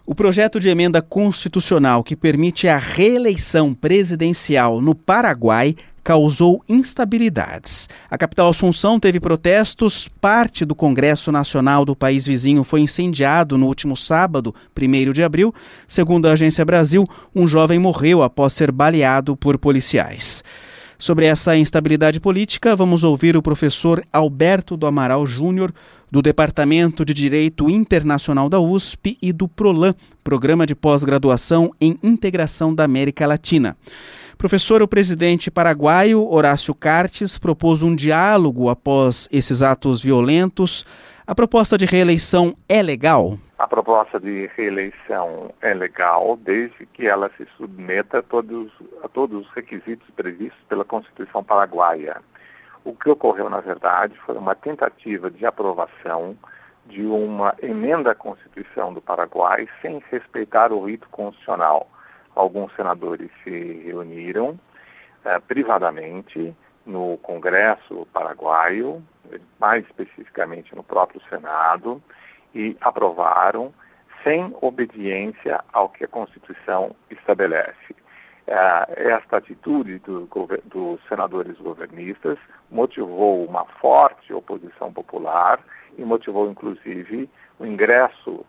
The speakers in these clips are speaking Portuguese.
O projeto de emenda constitucional que permite a reeleição presidencial no Paraguai causou instabilidades. A capital Assunção teve protestos, parte do Congresso Nacional do país vizinho foi incendiado no último sábado, 1º de abril. Segundo a Agência Brasil, um jovem morreu após ser baleado por policiais. Sobre essa instabilidade política, vamos ouvir o professor Alberto do Amaral Júnior, do Departamento de Direito Internacional da USP e do PROLAN, Programa de Pós-Graduação em Integração da América Latina. Professor, o presidente paraguaio, Horácio Cartes, propôs um diálogo após esses atos violentos. A proposta de reeleição é legal? A proposta de reeleição é legal desde que ela se submeta a todos os requisitos previstos pela Constituição paraguaia. O que ocorreu, na verdade, foi uma tentativa de aprovação de uma emenda à Constituição do Paraguai sem respeitar o rito constitucional. Alguns senadores se reuniram privadamente no Congresso paraguaio, mais especificamente no próprio Senado, e aprovaram sem obediência ao que a Constituição estabelece. Esta atitude dos senadores governistas motivou uma forte oposição popular e motivou, inclusive, o ingresso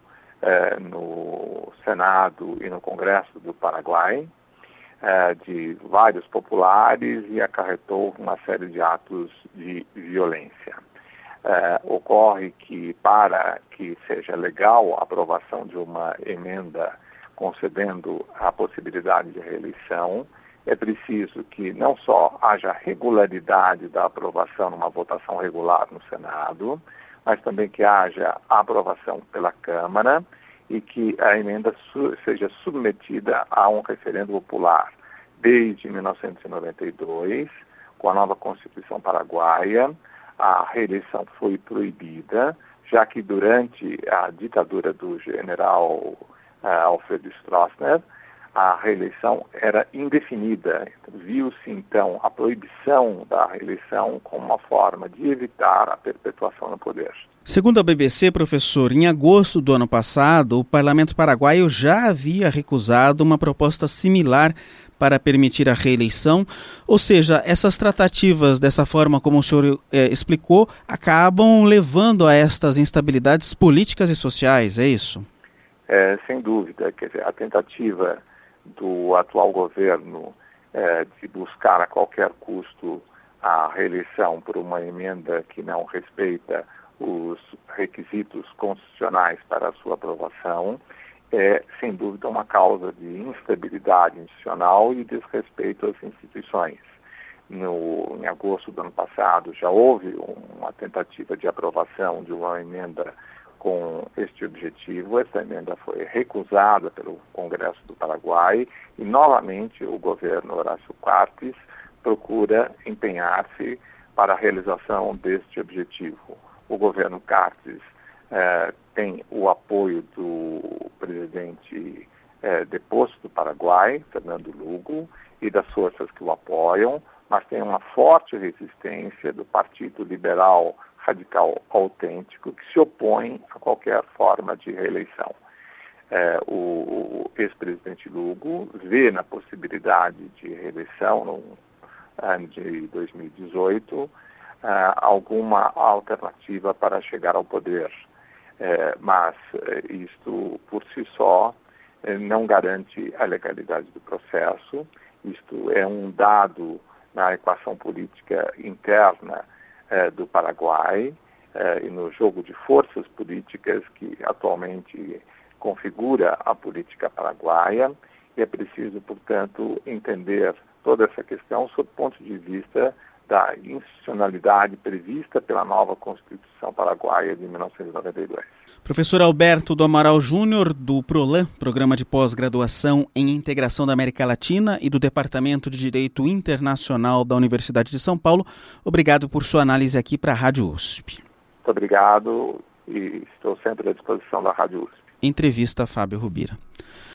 no Senado e no Congresso do Paraguai de vários populares e acarretou uma série de atos de violência. Ocorre que, para que seja legal a aprovação de uma emenda concedendo a possibilidade de reeleição, é preciso que não só haja regularidade da aprovação numa votação regular no Senado, mas também que haja a aprovação pela Câmara e que a emenda seja submetida a um referendo popular. Desde 1992, com a nova Constituição paraguaia, a reeleição foi proibida, já que durante a ditadura do general Alfredo Stroessner, a reeleição era indefinida. Viu-se, então, a proibição da reeleição como uma forma de evitar a perpetuação no poder. Segundo a BBC, professor, em agosto do ano passado, o parlamento paraguaio já havia recusado uma proposta similar para permitir a reeleição, ou seja, essas tratativas, dessa forma como o senhor explicou, acabam levando a estas instabilidades políticas e sociais, é isso? Sem dúvida, quer dizer, a tentativa do atual governo de buscar a qualquer custo a reeleição por uma emenda que não respeita os requisitos constitucionais para a sua aprovação é, sem dúvida, uma causa de instabilidade institucional e desrespeito às instituições. Em agosto do ano passado já houve uma tentativa de aprovação de uma emenda com este objetivo. Essa emenda foi recusada pelo Congresso do Paraguai e, novamente, o governo Horácio Cartes procura empenhar-se para a realização deste objetivo. O governo Cartes tem o apoio do presidente deposto do Paraguai, Fernando Lugo, e das forças que o apoiam, mas tem uma forte resistência do Partido Liberal Radical Autêntico, que se opõe a qualquer forma de reeleição. O ex-presidente Lugo vê na possibilidade de reeleição no ano de 2018 alguma alternativa para chegar ao poder. Mas isto, por si só, não garante a legalidade do processo. Isto é um dado na equação política interna do Paraguai e no jogo de forças políticas que atualmente configura a política paraguaia. E é preciso, portanto, entender toda essa questão sob o ponto de vista da institucionalidade prevista pela nova Constituição paraguaia de 1992. Professor Alberto do Amaral Júnior, do PROLAN, Programa de Pós-Graduação em Integração da América Latina, e do Departamento de Direito Internacional da Universidade de São Paulo, obrigado por sua análise aqui para a Rádio USP. Muito obrigado e estou sempre à disposição da Rádio USP. Entrevista Fábio Rubira.